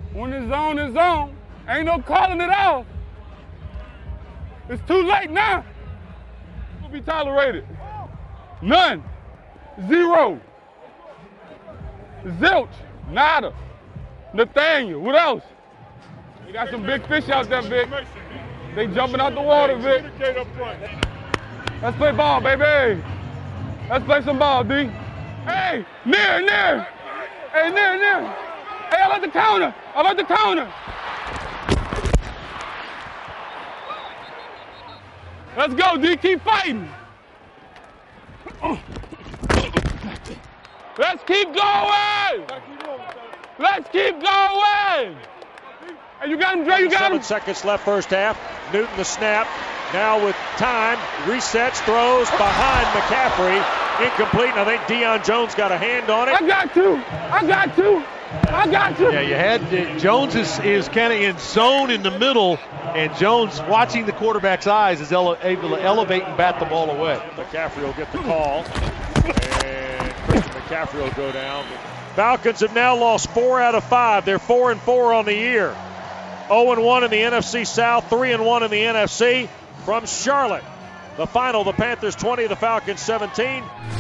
When it's on, it's on. Ain't no calling it off. It's too late now. Will be tolerated. None. Zero. Zilch. Nada. Nathaniel. What else? You got some big fish out there, Vic. They jumping out the water, Vic. Let's play ball, baby. Let's play some ball, D. Hey, near. Hey, near. Hey, I like the counter. Let's go, D. Keep fighting. Let's keep going. Hey, you got him, Dre. You got him. 7 seconds left first half. Newton the snap. Now with time, resets, throws behind McCaffrey. Incomplete, and I think Deion Jones got a hand on it. I got you. Yeah, you had Jones is kind of in zone in the middle, and Jones, watching the quarterback's eyes, is able to elevate and bat the ball away. McCaffrey will get the call, and Christian McCaffrey will go down. Falcons have now lost 4 out of 5. They're 4-4 on the year. 0-1 in the NFC South, 3-1 in the NFC. From Charlotte, the final, the Panthers 20, the Falcons 17.